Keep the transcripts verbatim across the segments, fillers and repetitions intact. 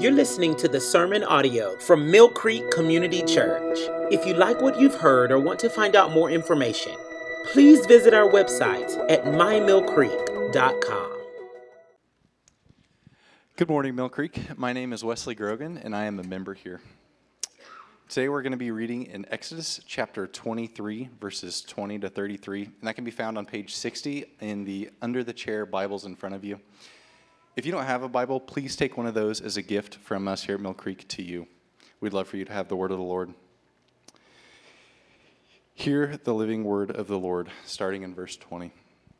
You're listening to the sermon audio from Mill Creek Community Church. If you like what you've heard or want to find out more information, please visit our website at my mill creek dot com. Good morning, Mill Creek. My name is Wesley Grogan, and I am a member here. Today we're going to be reading in Exodus chapter twenty-three, verses twenty to thirty-three, and that can be found on page sixty in the Under the Chair Bibles in front of you. If you don't have a Bible, please take one of those as a gift from us here at Mill Creek to you. We'd love for you to have the word of the Lord. Hear the living word of the Lord, starting in verse twenty.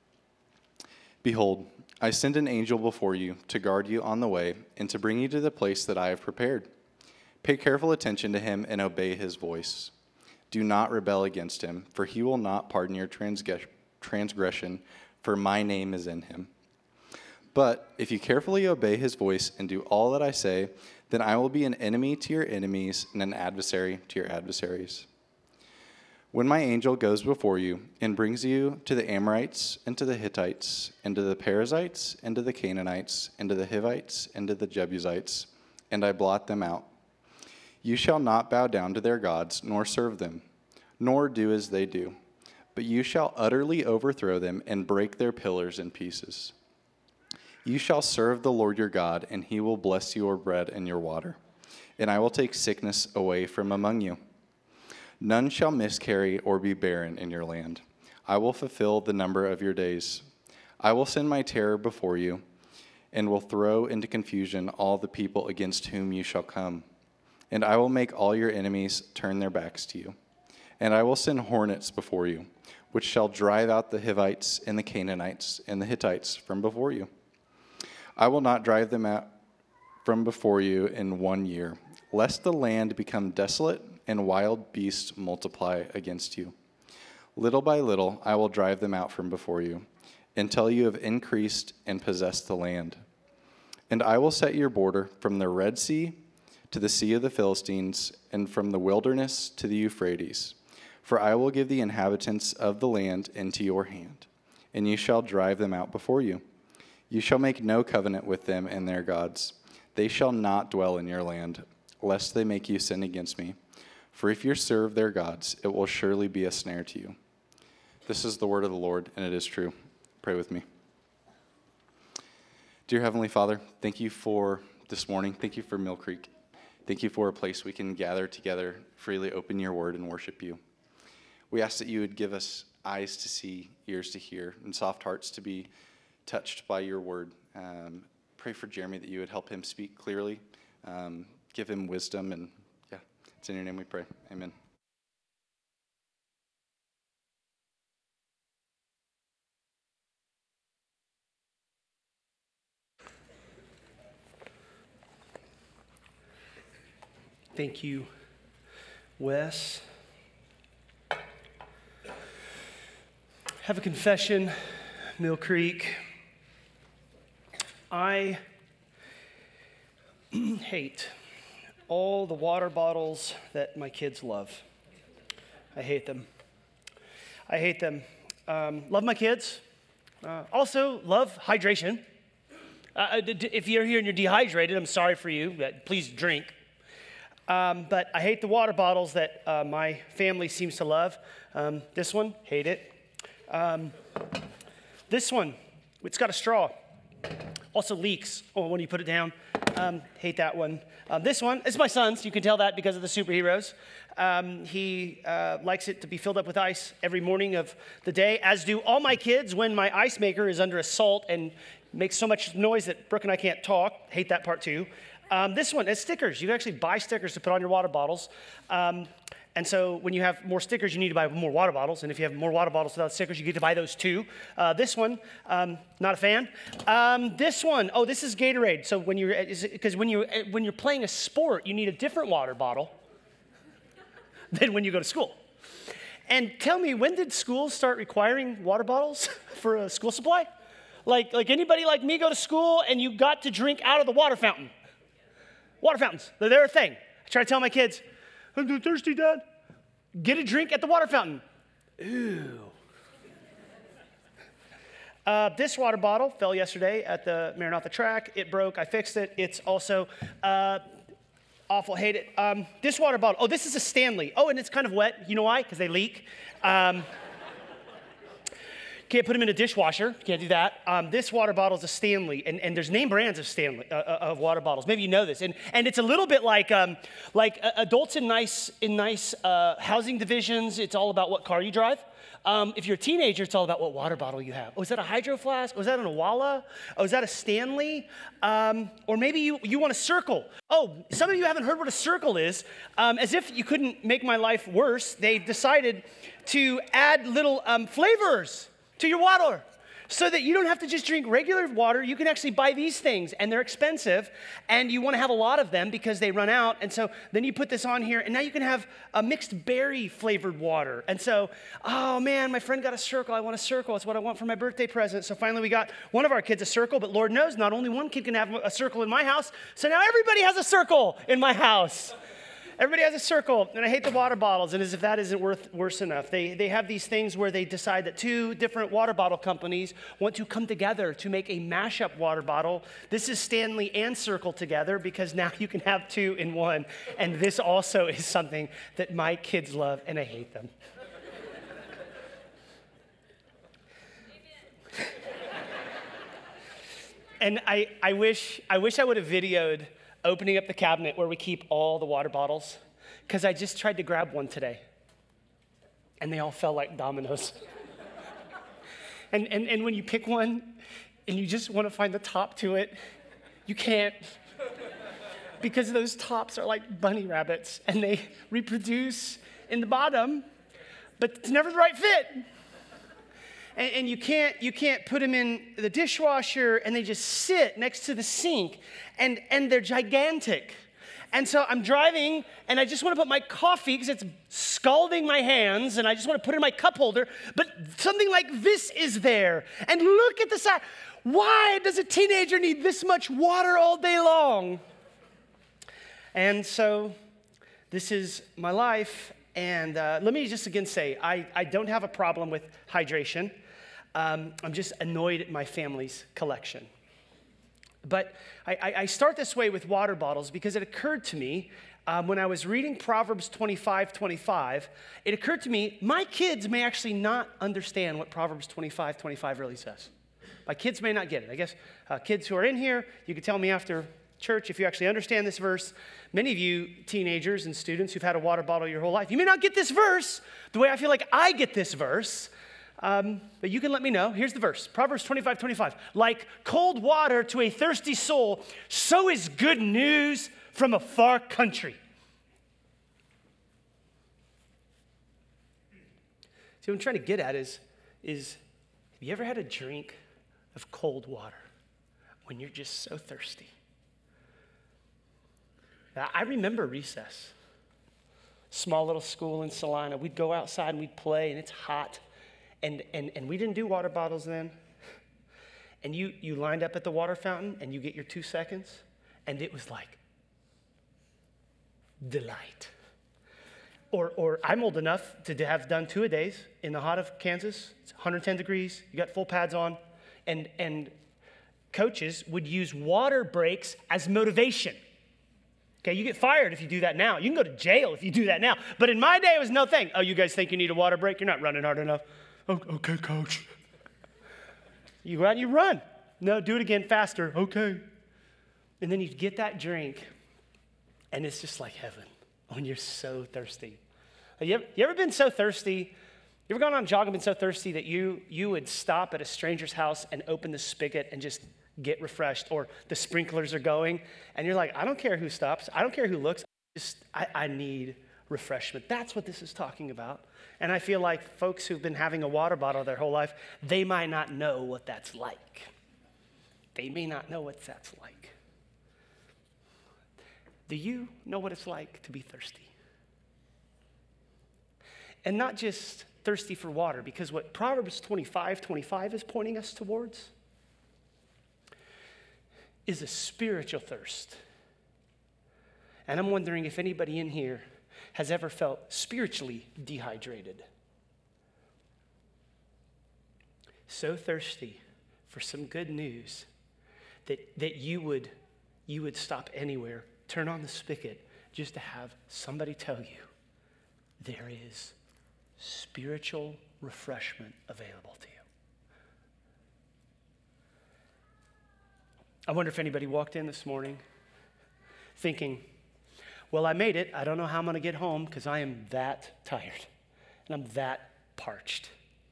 Behold, I send an angel before you to guard you on the way and to bring you to the place that I have prepared. Pay careful attention to him and obey his voice. Do not rebel against him, for he will not pardon your transgression, for my name is in him. But if you carefully obey his voice and do all that I say, then I will be an enemy to your enemies and an adversary to your adversaries. When my angel goes before you and brings you to the Amorites and to the Hittites and to the Perizzites and to the Canaanites and to the Hivites and to the Jebusites, and I blot them out, you shall not bow down to their gods nor serve them, nor do as they do, but you shall utterly overthrow them and break their pillars in pieces. You shall serve the Lord your God, and he will bless your bread and your water, and I will take sickness away from among you. None shall miscarry or be barren in your land. I will fulfill the number of your days. I will send my terror before you, and will throw into confusion all the people against whom you shall come. And I will make all your enemies turn their backs to you. And I will send hornets before you, which shall drive out the Hivites and the Canaanites and the Hittites from before you. I will not drive them out from before you in one year, lest the land become desolate and wild beasts multiply against you. Little by little I will drive them out from before you, until you have increased and possessed the land. And I will set your border from the Red Sea to the Sea of the Philistines, and from the wilderness to the Euphrates. For I will give the inhabitants of the land into your hand, and you shall drive them out before you. You shall make no covenant with them and their gods. They shall not dwell in your land, lest they make you sin against me. For if you serve their gods, it will surely be a snare to you. This is the word of the Lord, and it is true. Pray with me. Dear Heavenly Father, thank you for this morning. Thank you for Mill Creek. Thank you for a place we can gather together, freely open your word, and worship you. We ask that you would give us eyes to see, ears to hear, and soft hearts to be touched by your word. Um, pray for Jeremy that you would help him speak clearly, um, give him wisdom, and yeah, it's in your name we pray. Amen. Thank you, Wes. Have a confession, Mill Creek. I hate all the water bottles that my kids love. I hate them. I hate them. Um, love my kids. Uh, also, love hydration. Uh, if you're here and you're dehydrated, I'm sorry for you, but please drink. Um, but I hate the water bottles that uh, my family seems to love. Um, this one, hate it. Um, this one, it's got a straw. Also leaks oh, when you put it down. Um, hate that one. Um, this one is my son's. You can tell that because of the superheroes. Um, he uh, likes it to be filled up with ice every morning of the day, as do all my kids when my ice maker is under assault and makes so much noise that Brooke and I can't talk. Hate that part too. Um, this one is stickers. You can actually buy stickers to put on your water bottles. Um, and so when you have more stickers, you need to buy more water bottles. And if you have more water bottles without stickers, you get to buy those too. Uh, this one, um, not a fan. Um, this one, oh, this is Gatorade. So when you're, because when you're, when you're playing a sport, you need a different water bottle than when you go to school. And tell me, when did schools start requiring water bottles for a school supply? Like, like anybody like me go to school and you got to drink out of the water fountain. Water fountains, they're, they're a thing. I try to tell my kids, I'm thirsty, Dad. Get a drink at the water fountain. Ew. Uh, this water bottle fell yesterday at the Maranatha track. It broke. I fixed it. It's also uh, awful. Hate it. Um, this water bottle. Oh, this is a Stanley. Oh, and it's kind of wet. You know why? Because they leak. Um, can't put them in a dishwasher. Can't do that. Um, this water bottle is a Stanley, and, and there's name brands of Stanley uh, of water bottles. Maybe you know this, and and it's a little bit like um, like uh, adults in nice in nice uh, housing divisions. It's all about what car you drive. Um, if you're a teenager, it's all about what water bottle you have. Oh, is that a Hydro Flask? Oh, is that an Awala? Oh, is that a Stanley? Um, or maybe you, you want a Circle. Oh, some of you haven't heard what a Circle is. Um, as if you couldn't make my life worse, they've decided to add little um, flavors to your water so that you don't have to just drink regular water. You can actually buy these things, and they're expensive, and you want to have a lot of them because they run out. And so then you put this on here, and now you can have a mixed berry flavored water. And so, oh man, my friend got a Circle. I want a Circle. It's what I want for my birthday present. So finally we got one of our kids a Circle, but Lord knows not only one kid can have a Circle in my house, so now everybody has a Circle in my house. Everybody has a Circle, and I hate the water bottles, and as if that isn't worth, worse enough. They, they have these things where they decide that two different water bottle companies want to come together to make a mashup water bottle. This is Stanley and Circle together because now you can have two in one, and this also is something that my kids love, and I hate them. And I, I wish I wish I would have videoed opening up the cabinet where we keep all the water bottles, because I just tried to grab one today, and they all fell like dominoes. and, and, and when you pick one, and you just want to find the top to it, you can't, because those tops are like bunny rabbits, and they reproduce in the bottom, but it's never the right fit. And, and you can't you can't put them in the dishwasher, and they just sit next to the sink, and, and they're gigantic. And so I'm driving, and I just want to put my coffee, because it's scalding my hands, and I just want to put it in my cup holder, but something like this is there. And look at the size. Why does a teenager need this much water all day long? And so this is my life. And uh, let me just again say, I, I don't have a problem with hydration. Um, I'm just annoyed at my family's collection. But I, I, I start this way with water bottles because it occurred to me um, when I was reading Proverbs twenty-five twenty-five, it occurred to me my kids may actually not understand what Proverbs twenty-five twenty-five really says. My kids may not get it. I guess uh, kids who are in here, you could tell me after church if you actually understand this verse. Many of you teenagers and students who've had a water bottle your whole life, you may not get this verse the way I feel like I get this verse, um, but you can let me know. Here's the verse, Proverbs twenty-five twenty-five. Like cold water to a thirsty soul, so is good news from a far country. See, what I'm trying to get at is, is have you ever had a drink of cold water when you're just so thirsty? I remember recess. Small little school in Salina. We'd go outside and we'd play, and it's hot. And, and, and we didn't do water bottles then. And you, you lined up at the water fountain, and you get your two seconds, and it was like delight. Or, or I'm old enough to have done two-a-days in the hot of Kansas. It's one hundred ten degrees. You got full pads on. And, and coaches would use water breaks as motivation. Okay, you get fired if you do that now. You can go to jail if you do that now. But in my day, it was no thing. Oh, you guys think you need a water break? You're not running hard enough. Oh, okay, coach. You go out and you run. No, do it again faster. Okay. And then you get that drink, and it's just like heaven when you're so thirsty. You ever, you ever been so thirsty? You ever gone on a jog and been so thirsty that you, you would stop at a stranger's house and open the spigot and just get refreshed, or the sprinklers are going, and you're like, I don't care who stops. I don't care who looks. Just I, I need refreshment. That's what this is talking about. And I feel like folks who've been having a water bottle their whole life, they might not know what that's like. They may not know what that's like. Do you know what it's like to be thirsty? And not just thirsty for water, because what Proverbs twenty-five twenty-five is pointing us towards is a spiritual thirst. And I'm wondering if anybody in here has ever felt spiritually dehydrated. So thirsty for some good news, that, that you would, you would stop anywhere, turn on the spigot, just to have somebody tell you there is spiritual refreshment available to you. I wonder if anybody walked in this morning thinking, well, I made it. I don't know how I'm going to get home because I am that tired and I'm that parched.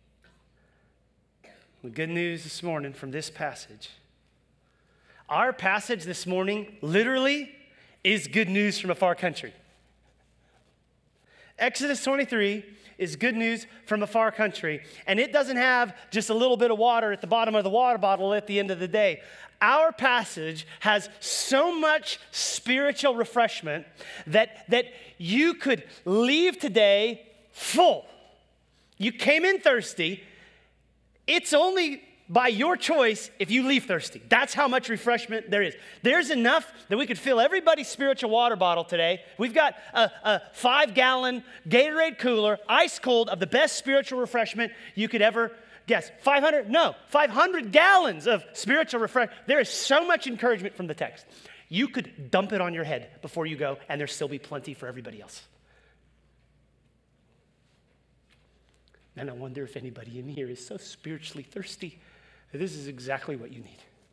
The good news this morning from this passage. Our passage this morning literally is good news from a far country. Exodus twenty-three is good news from a far country, and it doesn't have just a little bit of water at the bottom of the water bottle at the end of the day. Our passage has so much spiritual refreshment that, that you could leave today full. You came in thirsty. It's only by your choice if you leave thirsty. That's how much refreshment there is. There's enough that we could fill everybody's spiritual water bottle today. We've got a, a five-gallon Gatorade cooler, ice cold, of the best spiritual refreshment you could ever guess. five hundred? No, five hundred gallons of spiritual refreshment. There is so much encouragement from the text. You could dump it on your head before you go, and there'll still be plenty for everybody else. And I wonder if anybody in here is so spiritually thirsty. This is exactly what you need.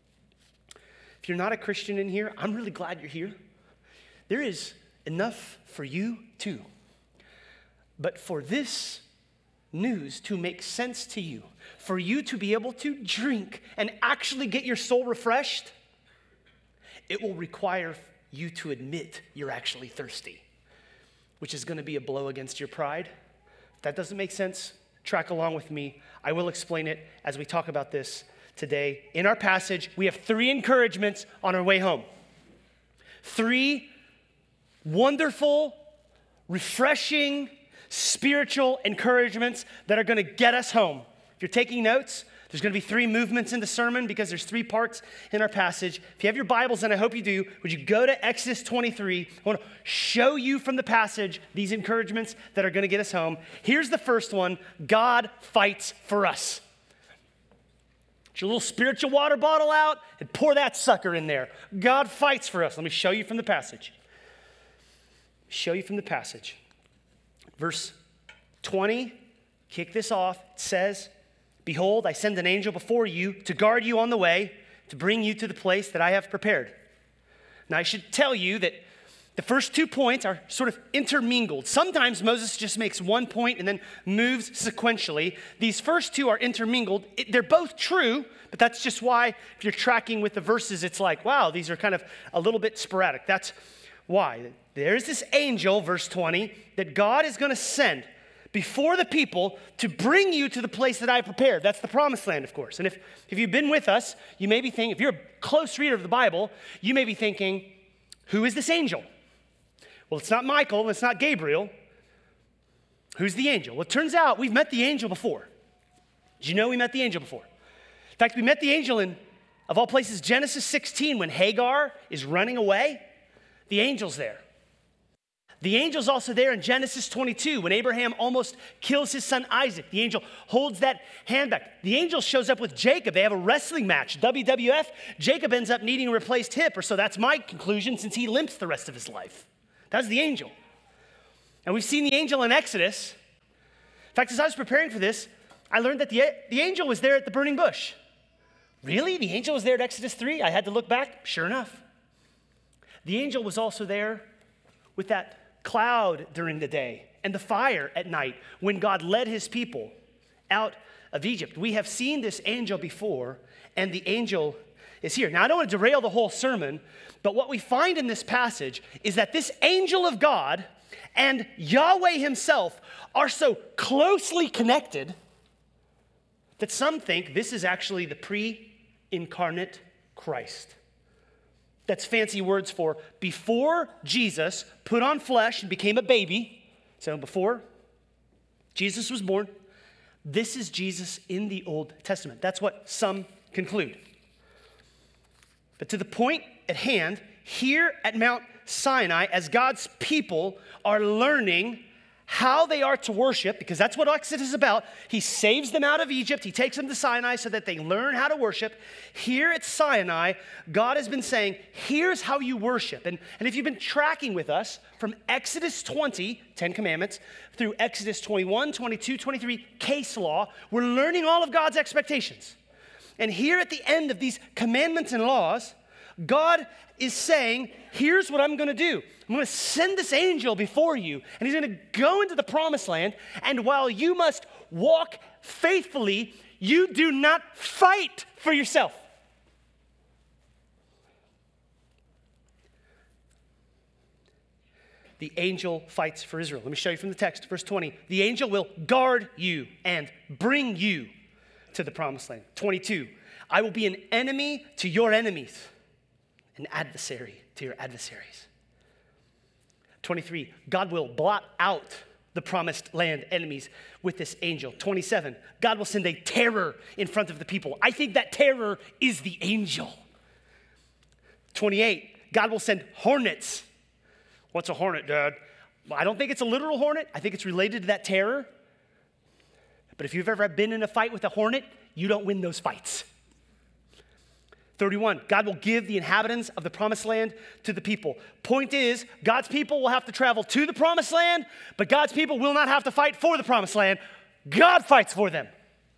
If you're not a Christian in here, I'm really glad you're here. There is enough for you too. But for this news to make sense to you, for you to be able to drink and actually get your soul refreshed, it will require you to admit you're actually thirsty, which is going to be a blow against your pride. If that doesn't make sense, track along with me. I will explain it as we talk about this today. In our passage, we have three encouragements on our way home. Three wonderful, refreshing, spiritual encouragements that are going to get us home. If you're taking notes, there's going to be three movements in the sermon because there's three parts in our passage. If you have your Bibles, and I hope you do, would you go to Exodus twenty-three? I want to show you from the passage these encouragements that are going to get us home. Here's the first one. God fights for us. Get your little spiritual water bottle out and pour that sucker in there. God fights for us. Let me show you from the passage. Show you from the passage. Verse twenty, kick this off. It says, "Behold, I send an angel before you to guard you on the way, to bring you to the place that I have prepared." Now, I should tell you that the first two points are sort of intermingled. Sometimes Moses just makes one point and then moves sequentially. These first two are intermingled. It, they're both true, but that's just why if you're tracking with the verses, it's like, wow, these are kind of a little bit sporadic. That's why. There's this angel, verse twenty, that God is going to send before the people to bring you to the place that I prepared. That's the promised land, of course. And if, if you've been with us, you may be thinking, if you're a close reader of the Bible, you may be thinking, who is this angel? Well, it's not Michael, it's not Gabriel. Who's the angel? Well, it turns out we've met the angel before. Did you know we met the angel before? In fact, we met the angel in, of all places, Genesis sixteen, when Hagar is running away. The angel's there. The angel's also there in Genesis twenty-two, when Abraham almost kills his son Isaac. The angel holds that hand back. The angel shows up with Jacob. They have a wrestling match, W W F. Jacob ends up needing a replaced hip, or so that's my conclusion, since he limps the rest of his life. That's the angel. And we've seen the angel in Exodus. In fact, as I was preparing for this, I learned that the, the angel was there at the burning bush. Really? The angel was there at Exodus three? I had to look back. Sure enough. The angel was also there with that cloud during the day and the fire at night when God led his people out of Egypt. We have seen this angel before, and the angel is here. Now, I don't want to derail the whole sermon, but what we find in this passage is that this angel of God and Yahweh himself are so closely connected that some think this is actually the pre-incarnate Christ. That's fancy words for before Jesus put on flesh and became a baby. So before Jesus was born, this is Jesus in the Old Testament. That's what some conclude. But to the point at hand, here at Mount Sinai, as God's people are learning how they are to worship, because that's what Exodus is about. He saves them out of Egypt. He takes them to Sinai so that they learn how to worship. Here at Sinai, God has been saying, here's how you worship. And, and if you've been tracking with us from Exodus twenty, Ten Commandments, through Exodus twenty-one, twenty-two, twenty-three, case law, we're learning all of God's expectations. And here at the end of these commandments and laws, God is saying, here's what I'm going to do. I'm going to send this angel before you, and he's going to go into the promised land, and while you must walk faithfully, you do not fight for yourself. The angel fights for Israel. Let me show you from the text, verse twenty. The angel will guard you and bring you to the promised land. twenty-two, I will be an enemy to your enemies, an adversary to your adversaries. twenty-three, God will blot out the promised land enemies with this angel. twenty-seven, God will send a terror in front of the people. I think that terror is the angel. twenty-eight, God will send hornets. What's a hornet, Dad? Well, I don't think it's a literal hornet. I think it's related to that terror. But if you've ever been in a fight with a hornet, you don't win those fights. thirty-one, God will give the inhabitants of the promised land to the people. Point is, God's people will have to travel to the promised land, but God's people will not have to fight for the promised land. God fights for them.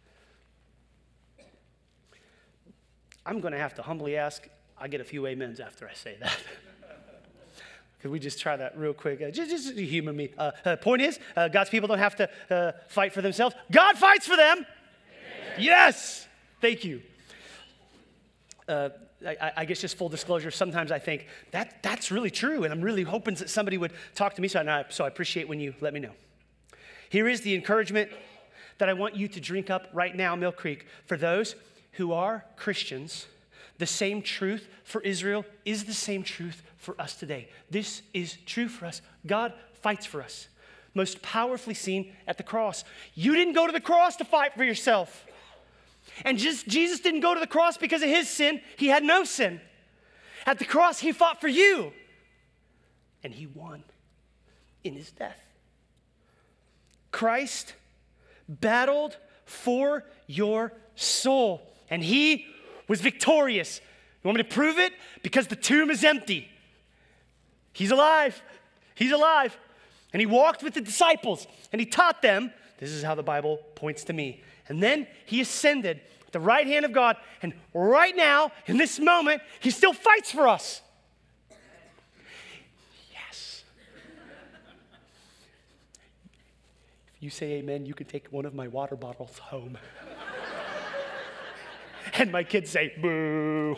I'm going to have to humbly ask, I get a few amens after I say that. Could we just try that real quick? Uh, just, just humor me. Uh, uh, point is, uh, God's people don't have to uh, fight for themselves. God fights for them. Amen. Yes. Thank you. Uh, I, I guess just full disclosure, sometimes I think that that's really true, and I'm really hoping that somebody would talk to me, so I, so I appreciate when you let me know. Here is the encouragement that I want you to drink up right now, Mill Creek. For those who are Christians, the same truth for Israel is the same truth for us today. This is true for us. God fights for us. Most powerfully seen at the cross. You didn't go to the cross to fight for yourself. And just, Jesus didn't go to the cross because of his sin. He had no sin. At the cross, he fought for you. And he won in his death. Christ battled for your soul. And he was victorious. You want me to prove it? Because the tomb is empty. He's alive. He's alive. And he walked with the disciples. And he taught them, this is how the Bible points to me. And then he ascended at the right hand of God. And right now, in this moment, he still fights for us. Yes. If you say amen, you can take one of my water bottles home. And my kids say, boo.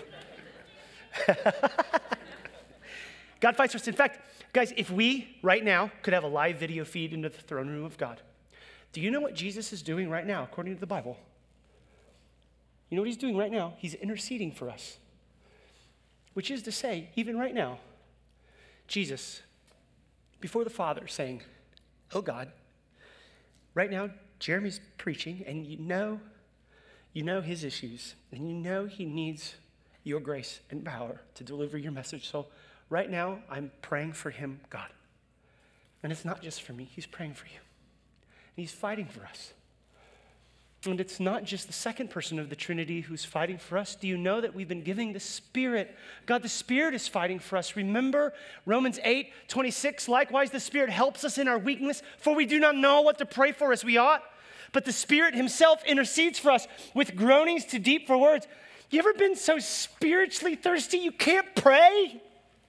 God fights for us. In fact, guys, if we right now could have a live video feed into the throne room of God, do you know what Jesus is doing right now, according to the Bible? You know what he's doing right now? He's interceding for us. Which is to say, even right now, Jesus, before the Father, saying, oh God, right now, Jeremy's preaching, and you know, you know his issues, and you know he needs your grace and power to deliver your message. So right now, I'm praying for him, God. And it's not just for me, he's praying for you. And he's fighting for us. And it's not just the second person of the Trinity who's fighting for us. Do you know that we've been giving the Spirit? God, the Spirit is fighting for us. Remember Romans eight twenty-six, likewise the Spirit helps us in our weakness, for we do not know what to pray for as we ought. But the Spirit himself intercedes for us with groanings too deep for words. You ever been so spiritually thirsty you can't pray?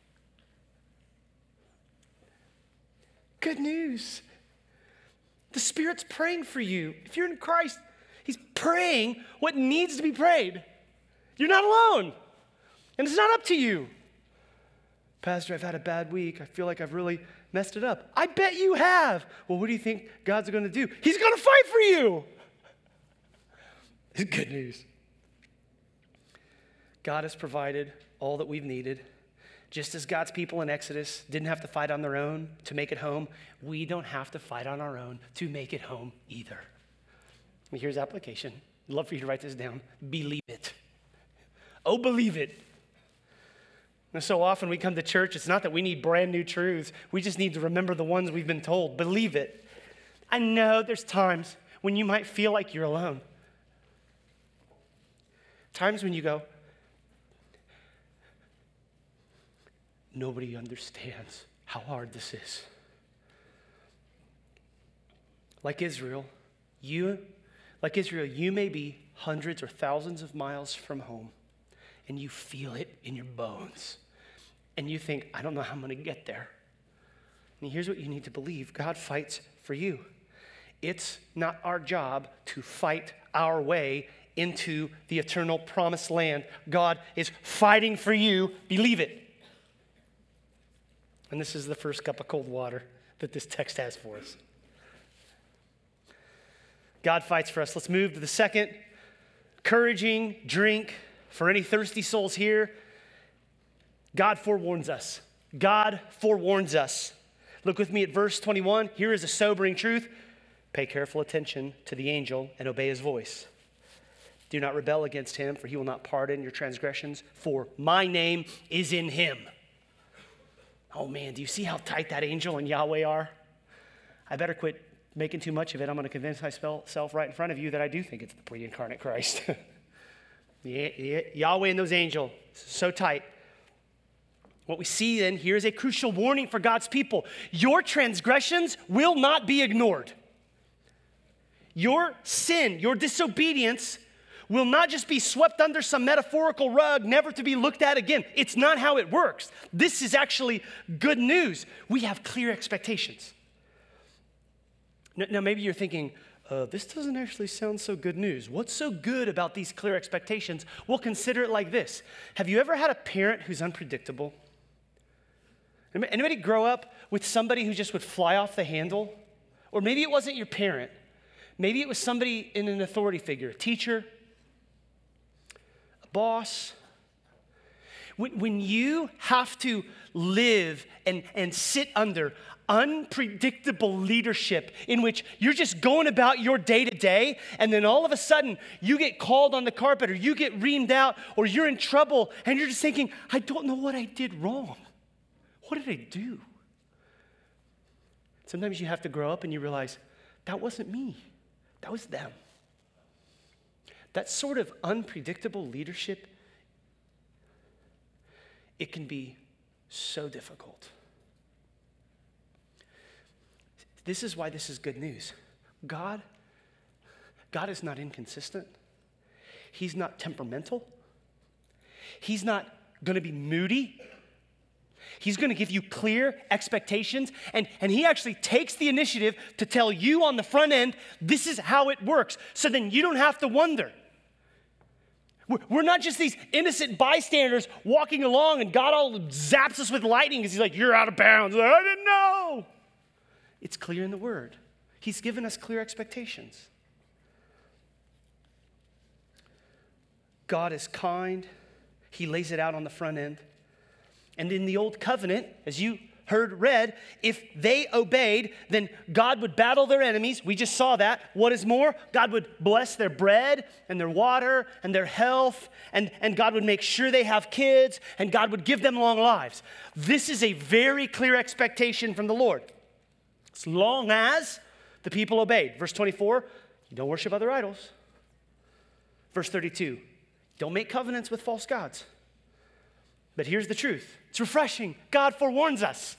Good news. The Spirit's praying for you. If you're in Christ, he's praying what needs to be prayed. You're not alone. And it's not up to you. Pastor, I've had a bad week. I feel like I've really messed it up. I bet you have. Well, what do you think God's going to do? He's going to fight for you. It's good news. God has provided all that we've needed. Just as God's people in Exodus didn't have to fight on their own to make it home, we don't have to fight on our own to make it home either. Here's application. I'd love for you to write this down. Believe it. Oh, believe it. And so often we come to church, it's not that we need brand new truths. We just need to remember the ones we've been told. Believe it. I know there's times when you might feel like you're alone. Times when you go, nobody understands how hard this is. Like Israel, you, like Israel, you may be hundreds or thousands of miles from home, and you feel it in your bones. And you think, I don't know how I'm going to get there. And here's what you need to believe. God fights for you. It's not our job to fight our way into the eternal promised land. God is fighting for you. Believe it. And this is the first cup of cold water that this text has for us. God fights for us. Let's move to the second encouraging drink for any thirsty souls here. God forewarns us. God forewarns us. Look with me at verse twenty-one. Here is a sobering truth. Pay careful attention to the angel and obey his voice. Do not rebel against him, for he will not pardon your transgressions, for my name is in him. Oh man, do you see how tight that angel and Yahweh are? I better quit making too much of it. I'm going to convince myself right in front of you that I do think it's the pre-incarnate Christ. Yahweh and those angels, so tight. What we see then here is a crucial warning for God's people. Your transgressions will not be ignored. Your sin, your disobedience will not just be swept under some metaphorical rug, never to be looked at again. It's not how it works. This is actually good news. We have clear expectations. Now, maybe you're thinking, uh, this doesn't actually sound so good news. What's so good about these clear expectations? Well, consider it like this. Have you ever had a parent who's unpredictable? Anybody grow up with somebody who just would fly off the handle? Or maybe it wasn't your parent. Maybe it was somebody in an authority figure, a teacher, a boss. When, when you have to live and, and sit under unpredictable leadership in which you're just going about your day to day, and then all of a sudden you get called on the carpet or you get reamed out or you're in trouble and you're just thinking, I don't know what I did wrong. What did I do? Sometimes you have to grow up and you realize, that wasn't me. That was them. That sort of unpredictable leadership, it can be so difficult. This is why this is good news. God, God is not inconsistent. He's not temperamental. He's not going to be moody. He's going to give you clear expectations, and, and he actually takes the initiative to tell you on the front end, this is how it works, so then you don't have to wonder. We're, we're not just these innocent bystanders walking along and God all zaps us with lightning because he's like, you're out of bounds. Like, I didn't know. It's clear in the word. He's given us clear expectations. God is kind. He lays it out on the front end. And in the old covenant, as you heard read, if they obeyed, then God would battle their enemies. We just saw that. What is more, God would bless their bread and their water and their health, and, and God would make sure they have kids, and God would give them long lives. This is a very clear expectation from the Lord. As long as the people obeyed. Verse twenty-four, you don't worship other idols. Verse thirty-two, don't make covenants with false gods. But here's the truth. It's refreshing. God forewarns us.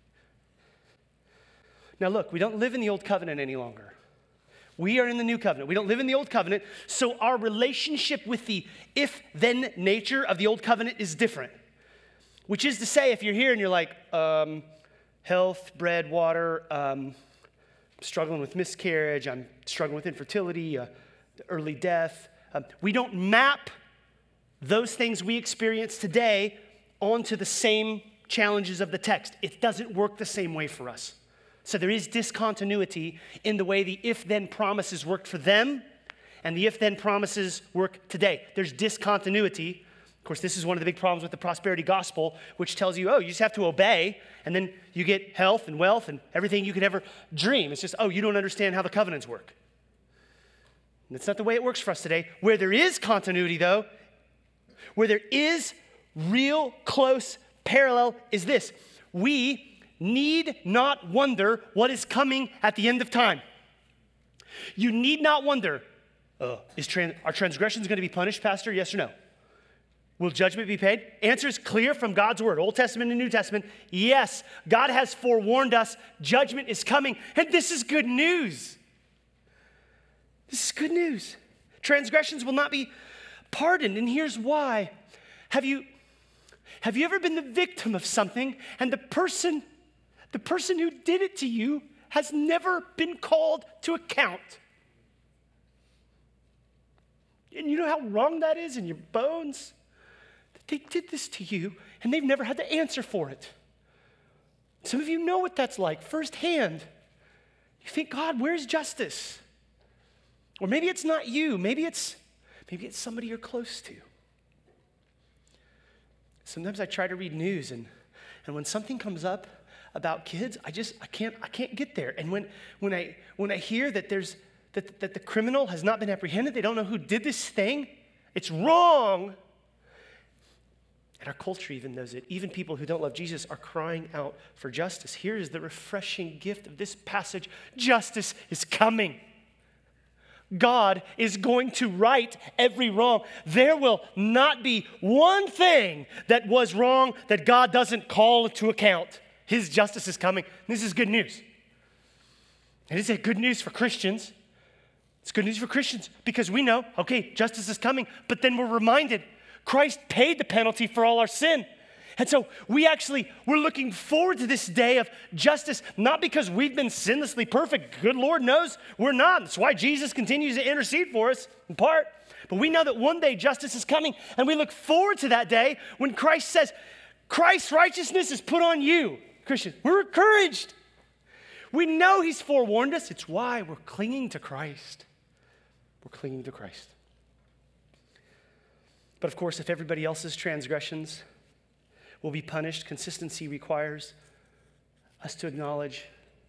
Now look, we don't live in the old covenant any longer. We are in the new covenant. We don't live in the old covenant, so our relationship with the if-then nature of the old covenant is different. Which is to say, if you're here and you're like, um, health, bread, water, um, struggling with miscarriage, I'm struggling with infertility, uh, early death. Um, we don't map those things we experience today onto the same challenges of the text. It doesn't work the same way for us. So there is discontinuity in the way the if-then promises worked for them and the if-then promises work today. There's discontinuity. Of course, this is one of the big problems with the prosperity gospel, which tells you, oh, you just have to obey, and then you get health and wealth and everything you could ever dream. It's just, oh, you don't understand how the covenants work. And that's not the way it works for us today. Where there is continuity, though, where there is real close parallel is this. We need not wonder what is coming at the end of time. You need not wonder, uh, is trans- are transgressions going to be punished, Pastor? Yes or no? Will judgment be paid? Answer is clear from God's word, Old Testament and New Testament. Yes, God has forewarned us. Judgment is coming. And this is good news. This is good news. Transgressions will not be pardoned. And here's why. Have you, have you ever been the victim of something and the person, the person who did it to you has never been called to account? And you know how wrong that is in your bones? They did this to you, and they've never had to answer for it. Some of you know what that's like firsthand. You think, God, where's justice? Or maybe it's not you. Maybe it's, maybe it's somebody you're close to. Sometimes I try to read news, and, and when something comes up about kids, I just I can't I can't get there. And when when I when I hear that there's that, that the criminal has not been apprehended, they don't know who did this thing, it's wrong. And our culture even knows it. Even people who don't love Jesus are crying out for justice. Here is the refreshing gift of this passage. Justice is coming. God is going to right every wrong. There will not be one thing that was wrong that God doesn't call to account. His justice is coming. This is good news. And it's good news for Christians. It's good news for Christians because we know, okay, justice is coming, but then we're reminded Christ paid the penalty for all our sin. And so we actually, we're looking forward to this day of justice, not because we've been sinlessly perfect. Good Lord knows we're not. That's why Jesus continues to intercede for us in part. But we know that one day justice is coming, and we look forward to that day when Christ says, Christ's righteousness is put on you. Christians, we're encouraged. We know he's forewarned us. It's why we're clinging to Christ. We're clinging to Christ. But of course, if everybody else's transgressions will be punished, consistency requires us to acknowledge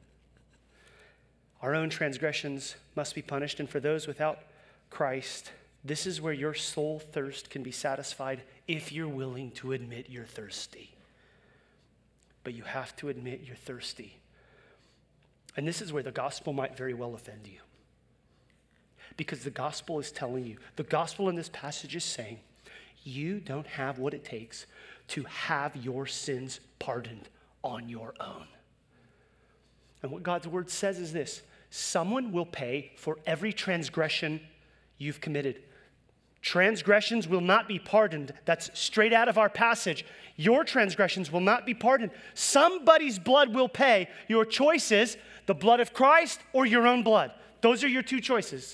our own transgressions must be punished. And for those without Christ, this is where your soul thirst can be satisfied if you're willing to admit you're thirsty. But you have to admit you're thirsty. And this is where the gospel might very well offend you. Because the gospel is telling you, the gospel in this passage is saying, you don't have what it takes to have your sins pardoned on your own. And what God's word says is this: someone will pay for every transgression you've committed. Transgressions will not be pardoned. That's straight out of our passage. Your transgressions will not be pardoned. Somebody's blood will pay. Your choice is the blood of Christ or your own blood. Those are your two choices.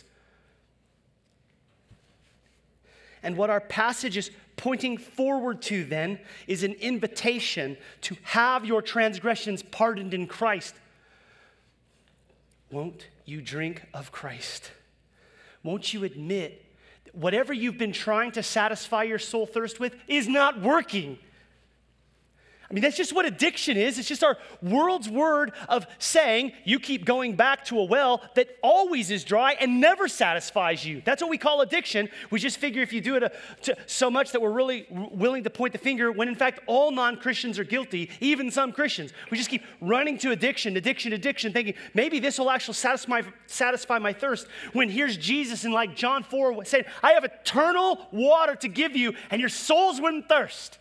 And what our passage is pointing forward to then is an invitation to have your transgressions pardoned in Christ. Won't you drink of Christ? Won't you admit that whatever you've been trying to satisfy your soul thirst with is not working? I mean, that's just what addiction is. It's just our world's word of saying you keep going back to a well that always is dry and never satisfies you. That's what we call addiction. We just figure if you do it a, to, so much that we're really willing to point the finger when in fact all non-Christians are guilty, even some Christians. We just keep running to addiction, addiction, addiction, thinking maybe this will actually satisfy, satisfy my thirst. When here's Jesus in like John four saying, I have eternal water to give you and your souls wouldn't thirst.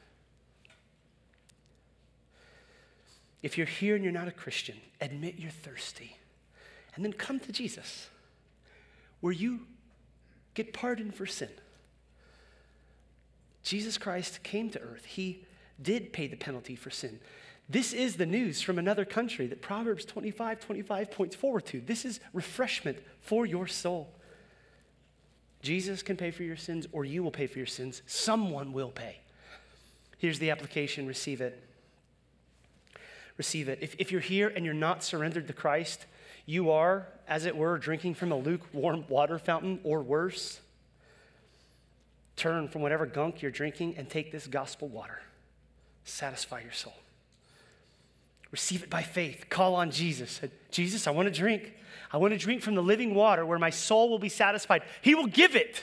If you're here and you're not a Christian, admit you're thirsty. And then come to Jesus, where you get pardoned for sin. Jesus Christ came to earth. He did pay the penalty for sin. This is the news from another country that Proverbs twenty-five twenty-five points forward to. This is refreshment for your soul. Jesus can pay for your sins, or you will pay for your sins. Someone will pay. Here's the application. Receive it. Receive it. If, if you're here and you're not surrendered to Christ, you are, as it were, drinking from a lukewarm water fountain or worse. Turn from whatever gunk you're drinking and take this gospel water. Satisfy your soul. Receive it by faith. Call on Jesus. Jesus, I want to drink. I want to drink from the living water where my soul will be satisfied. He will give it.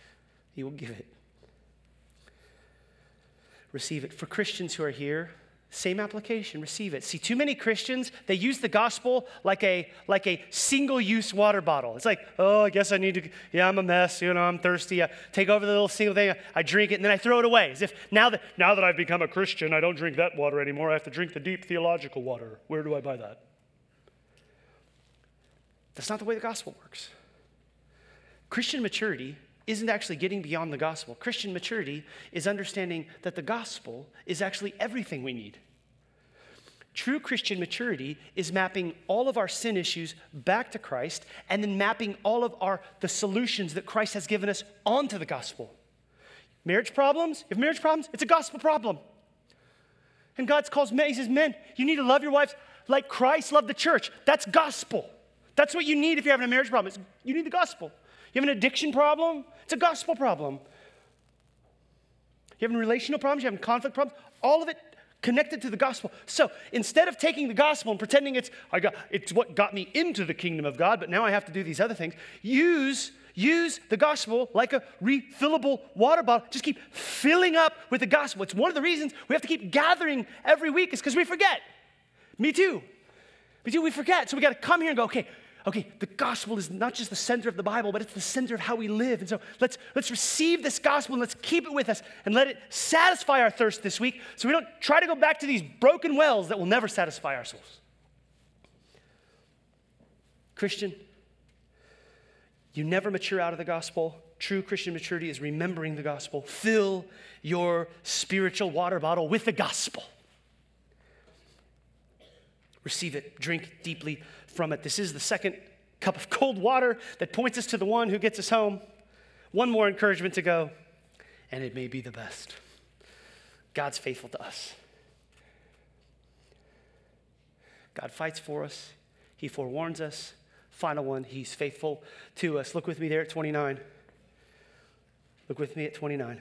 He will give it. Receive it. For Christians who are here, Same application, receive it. See, too many Christians, they use the gospel like a like a single-use water bottle. It's like, oh, I guess I need to, yeah, I'm a mess, you know, I'm thirsty. I take over the little single thing, I drink it, and then I throw it away. As if now that now that I've become a Christian, I don't drink that water anymore. I have to drink the deep theological water. Where do I buy that? That's not the way the gospel works. Christian maturity isn't actually getting beyond the gospel. Christian maturity is understanding that the gospel is actually everything we need. True Christian maturity is mapping all of our sin issues back to Christ and then mapping all of our the solutions that Christ has given us onto the gospel. Marriage problems, if marriage problems, it's a gospel problem. And God calls men, he says, men, you need to love your wives like Christ loved the church. That's gospel. That's what you need if you're having a marriage problem. It's, you need the gospel. You have an addiction problem? It's a gospel problem. You having relational problems? You having conflict problems? All of it connected to the gospel. So instead of taking the gospel and pretending it's I got it's what got me into the kingdom of God, but now I have to do these other things, use use the gospel like a refillable water bottle. Just keep filling up with the gospel. It's one of the reasons we have to keep gathering every week is because we forget. Me too. Me too, we forget. So we got to come here and go, okay, Okay, the gospel is not just the center of the Bible, but it's the center of how we live. And so let's, let's receive this gospel and let's keep it with us and let it satisfy our thirst this week so we don't try to go back to these broken wells that will never satisfy our souls. Christian, you never mature out of the gospel. True Christian maturity is remembering the gospel. Fill your spiritual water bottle with the gospel. Receive it, drink deeply from it. This is the second cup of cold water that points us to the one who gets us home. One more encouragement to go, and it may be the best. God's faithful to us. God fights for us. He forewarns us. Final one, he's faithful to us. Look with me there at twenty-nine. Look with me at twenty-nine.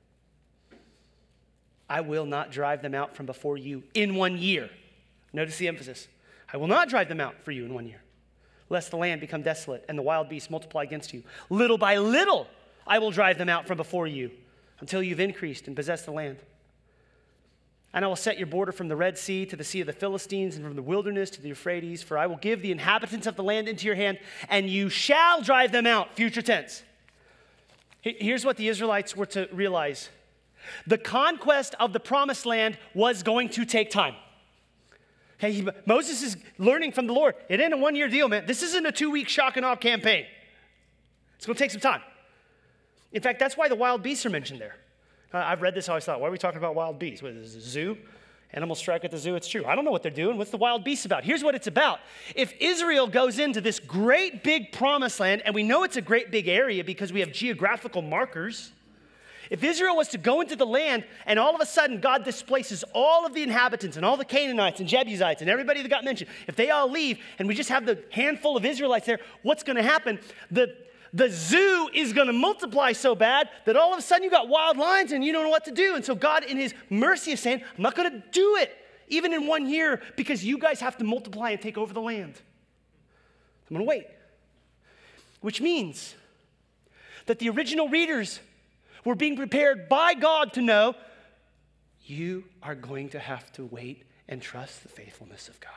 I will not drive them out from before you in one year. Notice the emphasis. I will not drive them out for you in one year, lest the land become desolate and the wild beasts multiply against you. Little by little, I will drive them out from before you until you've increased and possessed the land. And I will set your border from the Red Sea to the Sea of the Philistines and from the wilderness to the Euphrates, for I will give the inhabitants of the land into your hand, and you shall drive them out, future tense. Here's what the Israelites were to realize. The conquest of the promised land was going to take time. Okay, he, Moses is learning from the Lord. It ain't a one-year deal, man. This isn't a two-week shock and awe campaign. It's going to take some time. In fact, that's why the wild beasts are mentioned there. Uh, I've read this, I always thought, why are we talking about wild beasts? What is this, a zoo? Animals strike at the zoo, it's true. I don't know what they're doing. What's the wild beasts about? Here's what it's about. If Israel goes into this great big promised land, and we know it's a great big area because we have geographical markers. If Israel was to go into the land and all of a sudden God displaces all of the inhabitants and all the Canaanites and Jebusites and everybody that got mentioned, if they all leave and we just have the handful of Israelites there, what's going to happen? The, the zoo is going to multiply so bad that all of a sudden you got wild lions and you don't know what to do. And so God in his mercy is saying, I'm not going to do it even in one year because you guys have to multiply and take over the land. I'm going to wait. Which means that the original readers we're being prepared by God to know you are going to have to wait and trust the faithfulness of God.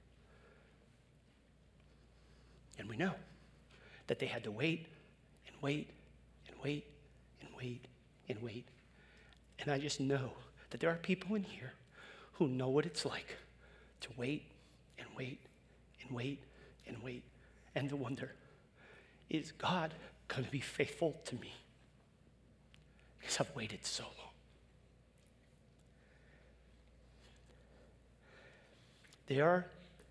And we know that they had to wait and wait and wait and wait and wait. And I just know that there are people in here who know what it's like to wait and wait and wait and wait and to wonder, is God going to be faithful to me? Because I've waited so long. They are,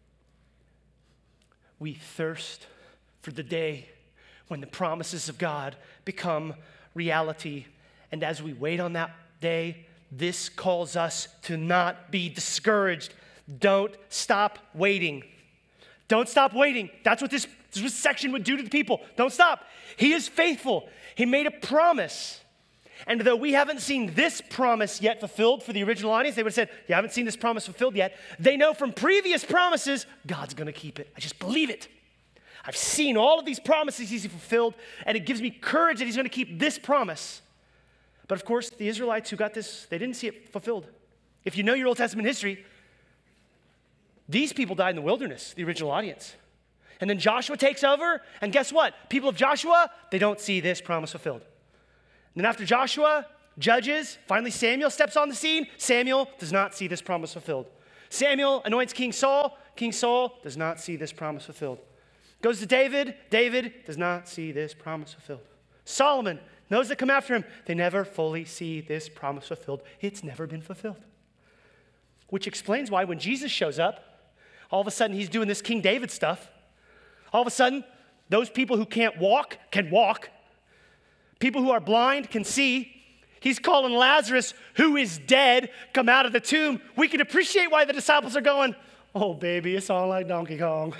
we thirst for the day when the promises of God become reality. And as we wait on that day, this calls us to not be discouraged. Don't stop waiting. Don't stop waiting. That's what this, this section would do to the people. Don't stop. He is faithful. He made a promise. And though we haven't seen this promise yet fulfilled for the original audience, they would have said, you haven't seen this promise fulfilled yet. They know from previous promises, God's going to keep it. I just believe it. I've seen all of these promises he's fulfilled, and it gives me courage that he's going to keep this promise. But of course, the Israelites who got this, they didn't see it fulfilled. If you know your Old Testament history, these people died in the wilderness, the original audience. And then Joshua takes over, and guess what? People of Joshua, they don't see this promise fulfilled. And then after Joshua, Judges, finally Samuel steps on the scene. Samuel does not see this promise fulfilled. Samuel anoints King Saul. King Saul does not see this promise fulfilled. Goes to David. David does not see this promise fulfilled. Solomon, those that come after him, they never fully see this promise fulfilled. It's never been fulfilled. Which explains why when Jesus shows up, all of a sudden he's doing this King David stuff. All of a sudden, those people who can't walk can walk. People who are blind can see. He's calling Lazarus, who is dead, come out of the tomb. We can appreciate why the disciples are going, oh, baby, it's all like Donkey Kong.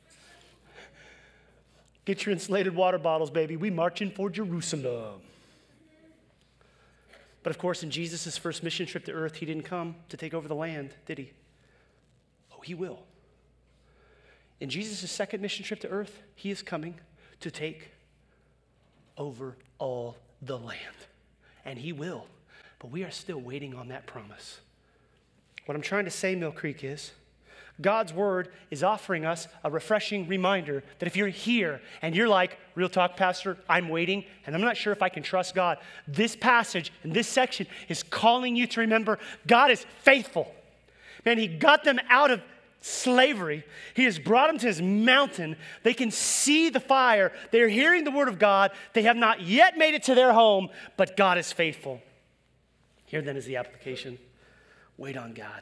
Get your insulated water bottles, baby. We marching for Jerusalem. But of course, in Jesus' first mission trip to earth, he didn't come to take over the land, did he? Oh, he will. In Jesus' second mission trip to earth, he is coming to take over all the land. And he will. But we are still waiting on that promise. What I'm trying to say, Mill Creek, is God's word is offering us a refreshing reminder that if you're here and you're like, real talk, Pastor, I'm waiting and I'm not sure if I can trust God, this passage and this section is calling you to remember God is faithful. Man, he got them out of slavery. He has brought them to his mountain. They can see the fire. They're hearing the word of God. They have not yet made it to their home, but God is faithful. Here then is the application. Wait on God.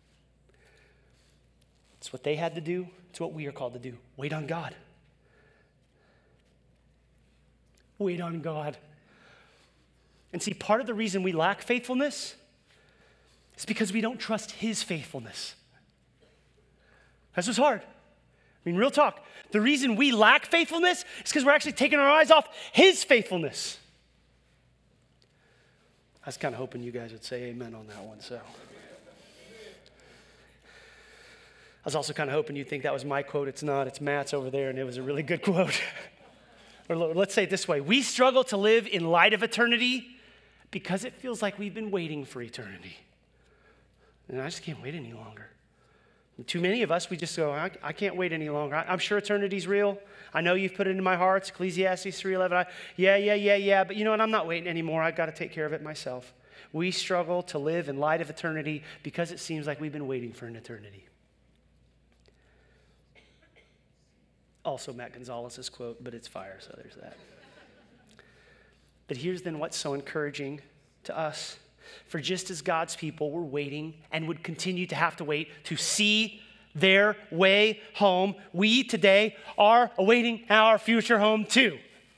It's what they had to do. It's what we are called to do. Wait on God. Wait on God. And see, part of the reason we lack faithfulness is because we don't trust his faithfulness. That's what's hard. I mean, real talk. The reason we lack faithfulness is because we're actually taking our eyes off his faithfulness. I was kind of hoping you guys would say amen on that one, so. I was also kind of hoping you'd think that was my quote. It's not. It's Matt's over there, and it was a really good quote. Or let's say it this way. We struggle to live in light of eternity because it feels like we've been waiting for eternity. And I just can't wait any longer. And too many of us, we just go, I, I can't wait any longer. I, I'm sure eternity's real. I know you've put it in my heart. Ecclesiastes three eleven. I, yeah, yeah, yeah, yeah. But you know what? I'm not waiting anymore. I've got to take care of it myself. We struggle to live in light of eternity because it seems like we've been waiting for an eternity. Also Matt Gonzalez's quote, but it's fire, so there's that. But here's then what's so encouraging to us. For just as God's people were waiting and would continue to have to wait to see their way home, we today are awaiting our future home too.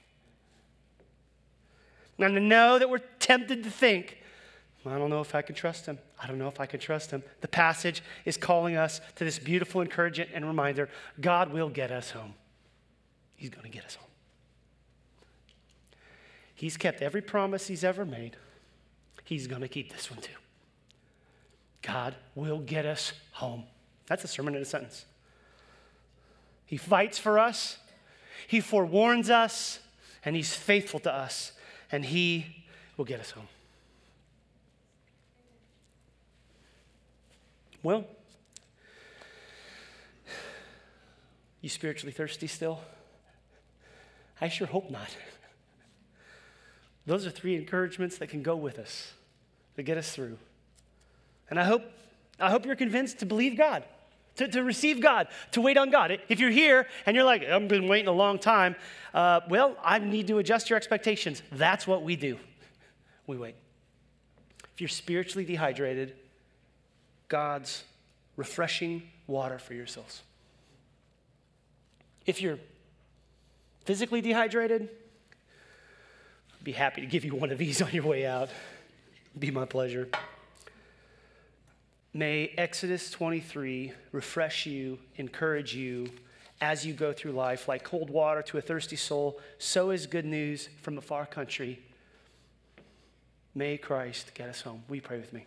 And I know that we're tempted to think, I don't know if I can trust him. I don't know if I can trust him. The passage is calling us to this beautiful encouragement and reminder, God will get us home. He's going to get us home. He's kept every promise he's ever made. He's going to keep this one too. God will get us home. That's a sermon in a sentence. He fights for us. He forewarns us. And he's faithful to us. And he will get us home. Well, you spiritually thirsty still? I sure hope not. Those are three encouragements that can go with us, that get us through. And I hope, I hope you're convinced to believe God, to, to receive God, to wait on God. If you're here and you're like, I've been waiting a long time, uh, well, I need to adjust your expectations. That's what we do. We wait. If you're spiritually dehydrated, God's refreshing water for your souls. If you're physically dehydrated, I'd be happy to give you one of these on your way out. It'd be my pleasure. May Exodus twenty-three refresh you, encourage you as you go through life. Like cold water to a thirsty soul, so is good news from a far country. May Christ get us home. Will you pray with me?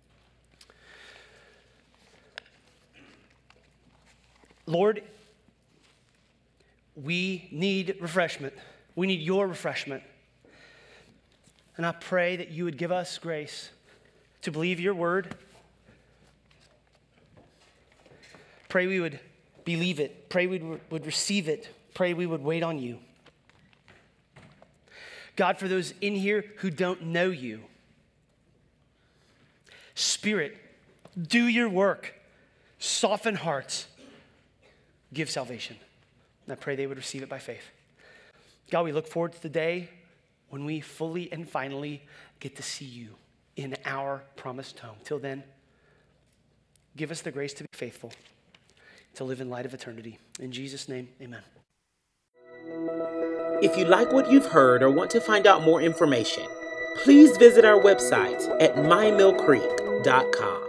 Lord, we need refreshment. We need your refreshment. And I pray that you would give us grace to believe your word, Pray we would believe it. Pray we would receive it. Pray we would wait on you. God, for those in here who don't know you, Spirit, do your work. Soften hearts. Give salvation. And I pray they would receive it by faith. God, we look forward to the day when we fully and finally get to see you in our promised home. Till then, give us the grace to be faithful, to live in light of eternity. In Jesus' name, amen. If you like what you've heard or want to find out more information, please visit our website at my mill creek dot com.